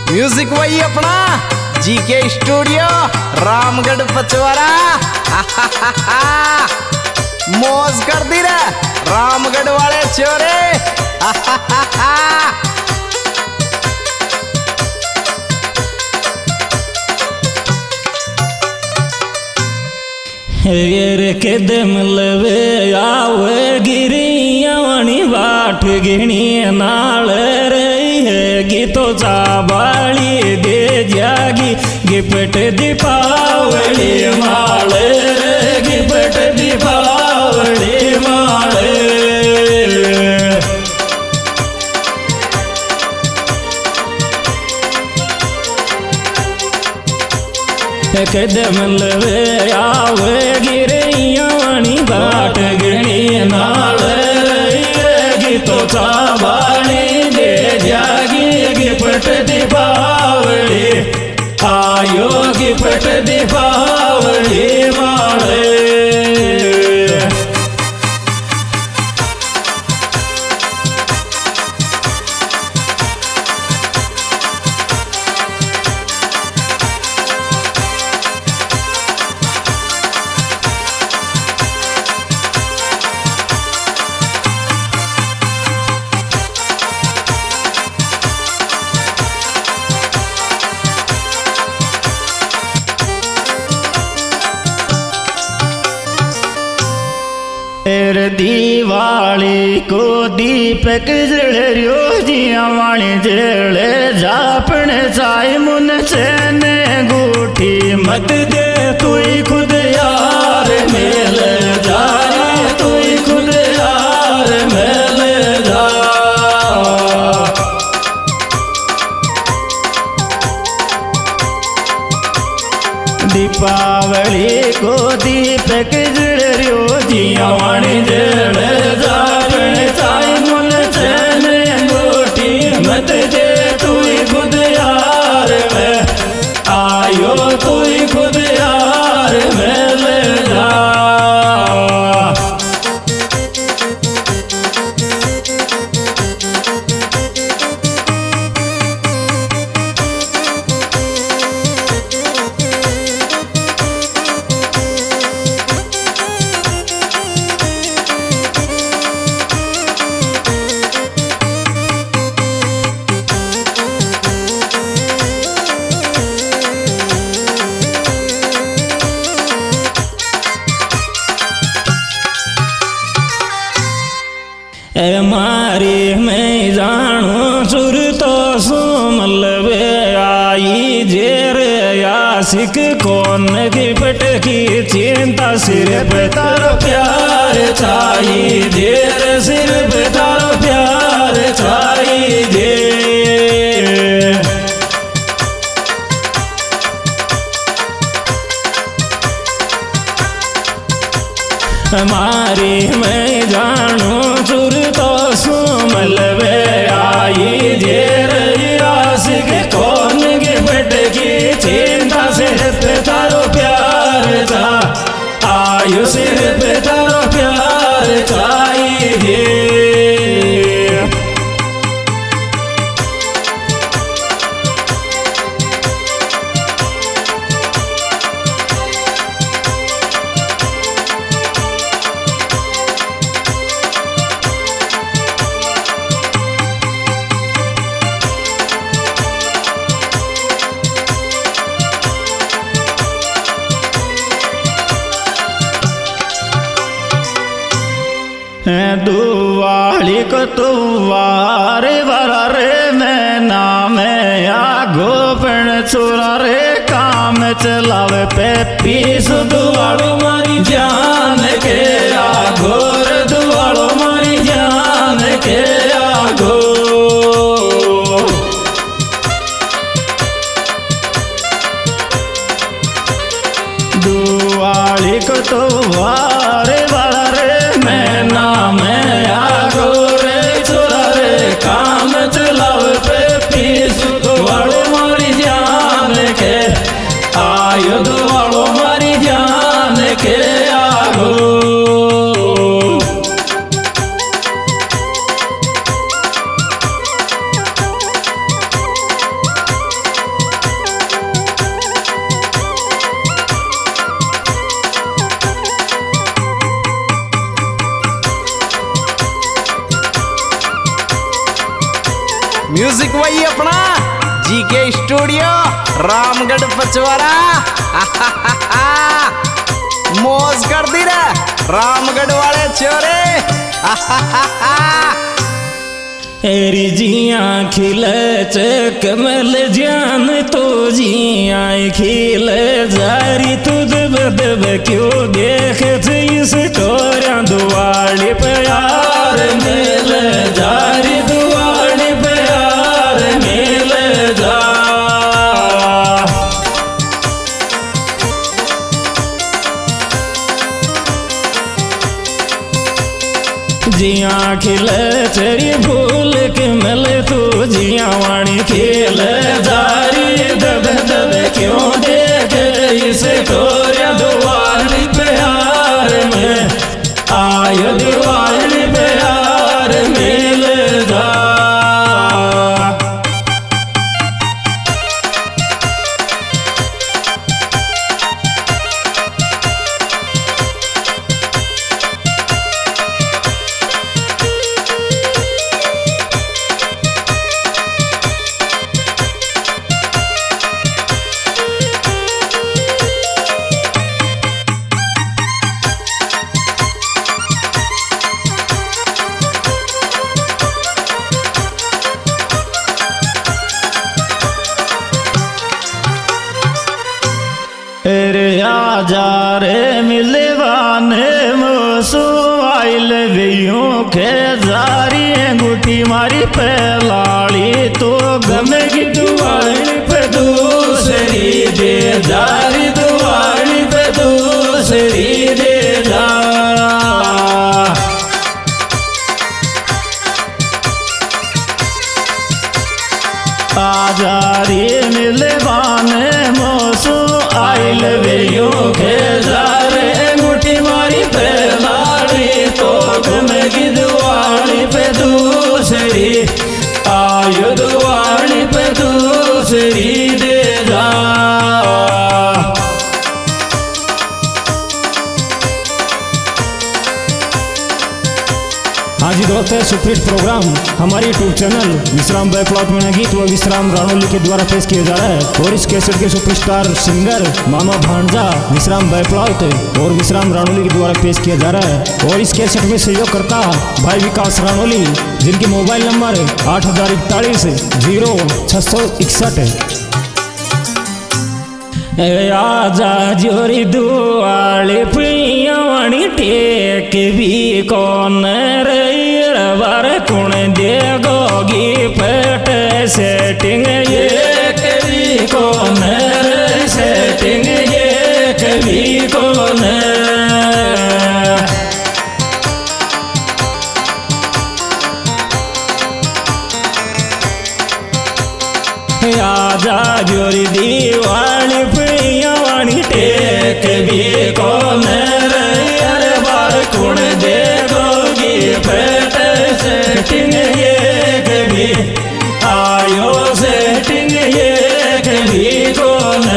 Music वही अपना GK studio Ramgarh Pachwara. मौज कर दी रे रामगढ़ वाले चोरे। रे कदम लवे आवे गिरियावणी बाट गिणी नाल रही है गीतो चाबाली दे जागी गिपट दीपावली माल रे गिपट दीपावली माल। कदम लवे आवे गिरियावणी बाट गिणी नाल रही तो चाबाली दे जागी गिपट दीपावली आयो गिपट दीपावली माले। दिवाली को दीपक जड़ियो जियावाणी जड़े जापण चाय मुन चैन गूठी मत दे तू खुद यार मेल जाए तू खुद यार मेल जा। दीपावली को दीपक जड़ियो जियावाणी जड़े जापण चाय मुन चैन गूठी मत दे तू खुद यार में आयो तू खुद यार में ले जा। मारी मैं जानू सुर तो सुमलवे आई जेर आशिक कौन की पटकी चिंता सिर पे तारो प्यार छाई जेर सिर पे तारो प्यार छाई जे। मारी मैं जानू सुर तो सुमलवे आई जेर आशिक कौन की पटकी चिंता सिर पे तारो प्यार था आयु सिर पे तारो प्यार छाई जे। दुवाली को तुवारे वारा रे मैं नाम आगो पण छोरा रे काम चलावे पे पीस दुआलो मारी जान के आगो रे दुआलो मारी जान के आगो। दुआली को तुवारे वारा रे मैं नाम आगो रे छोरा रे काम चलावे पे पीस दुआलो मारी जान के आयो दुआलो मारी जान के आगो। म्यूजिक वही अपना जीके स्टूडियो रामगढ़ पचवारा। मौज कर दी रे रामगढ़ वाले छोरे। एरी जिया खिले कमल जान तो जिया खिले जारी तू दब दब क्यों देख इस टोरा दुआरे पे यार मिल जारी दुआरे पे यार मिल जा। जिया खिले तेरी भूल के मिले तू जिया वाणी खेल जारी दब दब क्यों देख इस टोरिया दुआरी पे यार में आयो दुआरी पे यार मिल जा। रे आजा रे मिलवाने मोसो आइल वियों के जारी अंगूठी मारी पे लाड़ी तो गम की दुआरी पे दूसरी दे जारी दुआरी पे दूसरी दे जा। आजा रे मिलवाने मोसो आइल वियों के जारे अंगूठी मारी पे लाड़ी तो गम की दुआरी पे दूसरी आयो दुआरी पे दूसरी दे जा। हाँ जी दोस्तों, सुपरहिट प्रोग्राम हमारे यूट्यूब चैनल विश्राम बैकलॉट में गीत व विश्राम रानोली के द्वारा पेश किया जा रहा है और इस कैसेट के सुपरस्टार सिंगर मामा भांजा विश्राम बैकलॉट और विश्राम रानोली के द्वारा पेश किया जा रहा है। और इस कैसेट में सहयोग करता भाई विकास रानोली, जिनकी मोबाइल नंबर 8041 0661। आजा जोरी दुआले पियावाणी टेक भी कौन रईरवर कुण देगोगी पट सेटिंग ये कभी कौन सेटिंग ये कभी कौन। आजा जोरी दीवानी पियावानी टेक भी कौन रे बार कुण देगोगी पेट सेटिंग ये कभी आयो सेटिंग ये कभी कौन।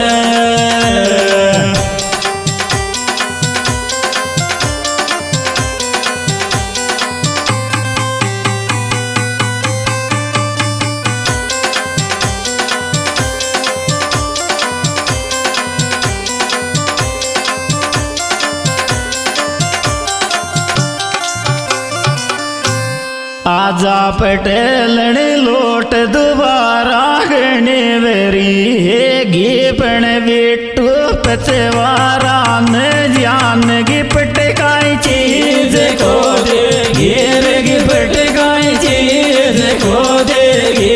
आजा पटेलने लोट दोबारा गणे वेरी गी पण बिट्टू पचवारा न जान गिफ्ट काई चीज को दे घेर गिफ्ट काई चीज को देगी।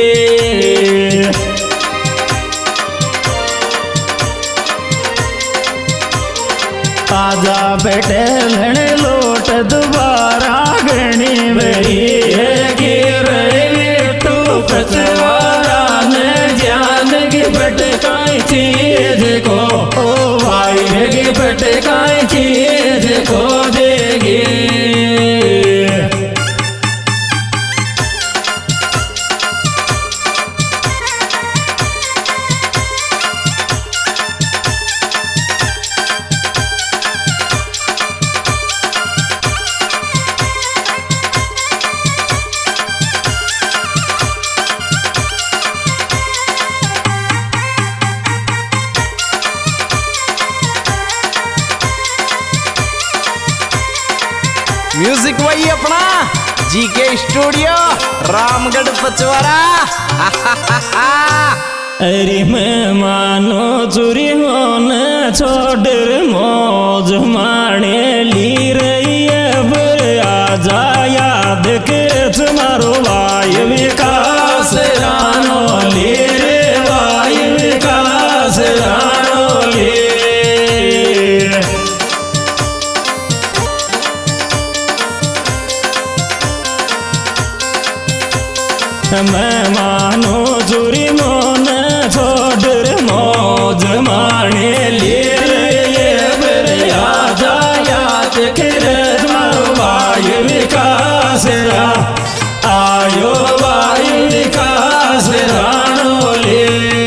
आजा पटेलने लोट दोबारा गणी मेरी पचवारा न जान गिफ्ट काई चीज को ओ भाई गिफ्ट काई चीज को देगी। भाई अपना जीके स्टूडियो रामगढ़ पचवारा। अरे मैं मानो चोरी होने छोड़ मौज माने ली रही है आजा याद के तुम्हारो वाय विकास रानो ले रे वाय विकास रानो ले। मैं मानो चोरी मोन छोड़ मौज माने ले रे आजा याद कर तुम्हारो वाय विकास आयो वाय विकास रानो ले।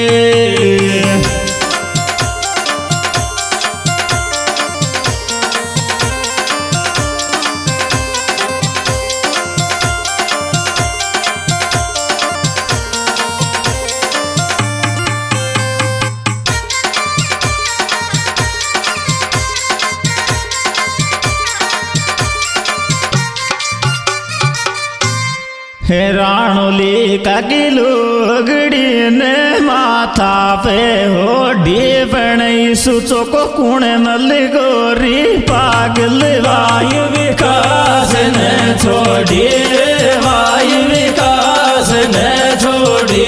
राणोली का गिलोगड़ी ने माथा पे हो ढीपण सुचो को कुणे नल गोरी पागल वायु विकास ने छोड़ी वायु विकास ने छोड़ी।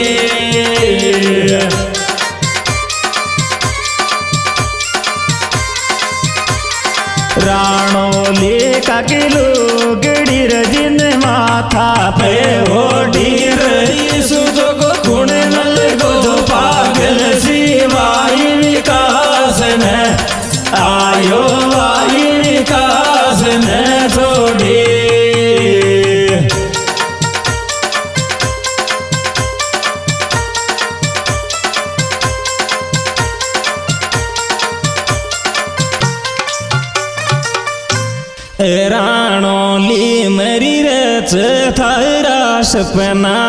राणोली का गिलोगड़ी रजिन माथा पे हो ढीर सुजो को खुण नल को जो पागल सी वायु विकास ने आयो वायु विकास ने छोड़ी। राणोली मरी रच थारा सपना